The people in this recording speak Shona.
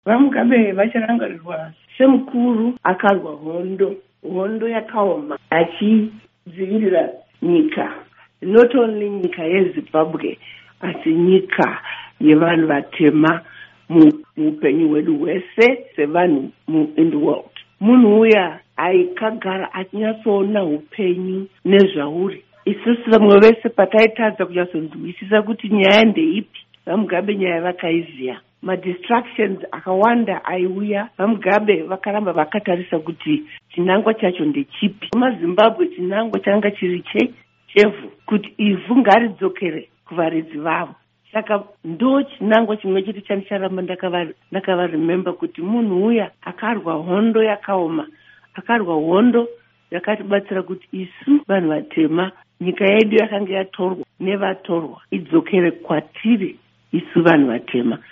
vaMugabe vacharangarirwa semukuru akarwa hondo yakaoma achidzivirira nyika, not only nyika yeZimbabwe asi nyika yevanhu vatema muupenyu hwedu hwese sevanhu in the world. Munhu uya aikagara achinyatsoona upenyu nezvauri. Isusu vamwe vese pataitadza kunyatsonzwisisa kuti nyaya ndeipi, vaMugabe nyaya vakaiziya. Madistractions akawanda aiuya, vaMugabe vakaramba vakatarisa kuti chinangwa chacho ndechipi. MaZimbabwe chinangwa changa chiri chevhu, kuti ivhu ngaridzokere kuvaridzi vavo. Saka ndo chinangwa chimwe chete chandicharamba ndakavarememba kuti munhu uya akarwa hondo yakaoma, akarwa hondo yakatibatsira kuti isu vanhu vatema, nyika yedu yakanga yatorwa nevatorwa idzokere kwatiri isu vanhu vatema.